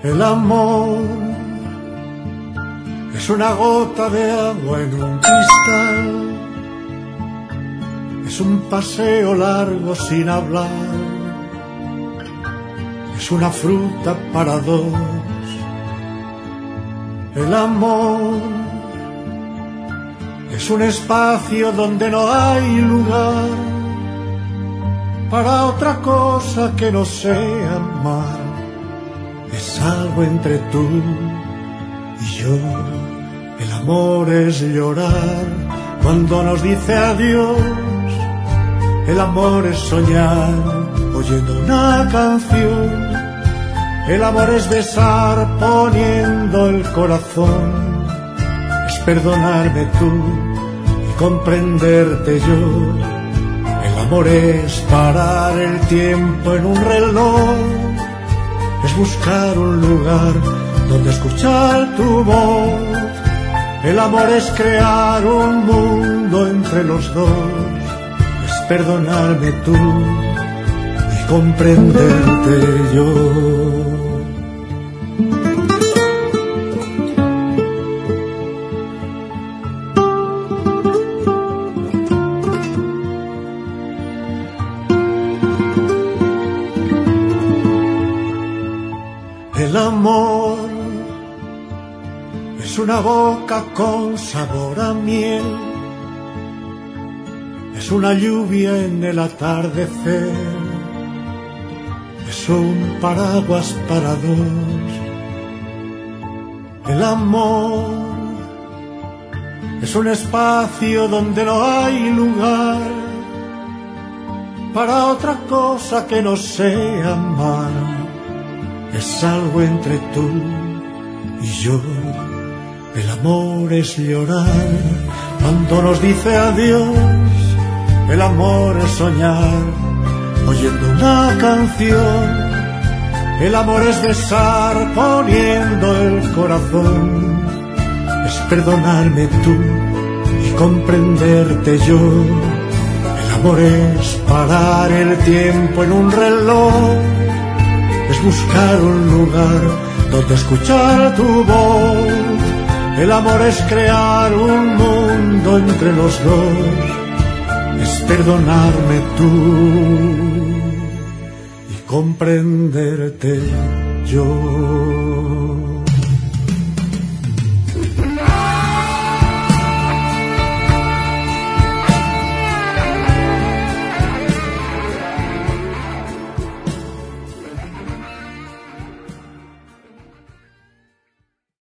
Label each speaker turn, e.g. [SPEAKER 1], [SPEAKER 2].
[SPEAKER 1] El amor es una gota de agua en un cristal, es un paseo largo sin hablar, es una fruta para dos. El amor es un espacio donde no hay lugar para otra cosa que no sea amar. Es algo entre tú y yo. El amor es llorar cuando nos dice adiós. El amor es soñar oyendo una canción. El amor es besar poniendo el corazón. Es perdonarme tú y comprenderte yo. El amor es parar el tiempo en un reloj. Es buscar un lugar donde escuchar tu voz. El amor es crear un mundo entre los dos. Es perdonarme tú y comprenderte yo. El amor es una boca con sabor a miel, es una lluvia en el atardecer, es un paraguas para dos. El amor es un espacio donde no hay lugar para otra cosa que no sea amar. Es algo entre tú y yo. El amor es llorar cuando nos dice adiós. El amor es soñar oyendo una canción. El amor es besar poniendo el corazón. Es perdonarme tú y comprenderte yo. El amor es parar el tiempo en un reloj. Es buscar un lugar donde escuchar tu voz. El amor es crear un mundo entre los dos. Es perdonarme tú y comprenderte yo.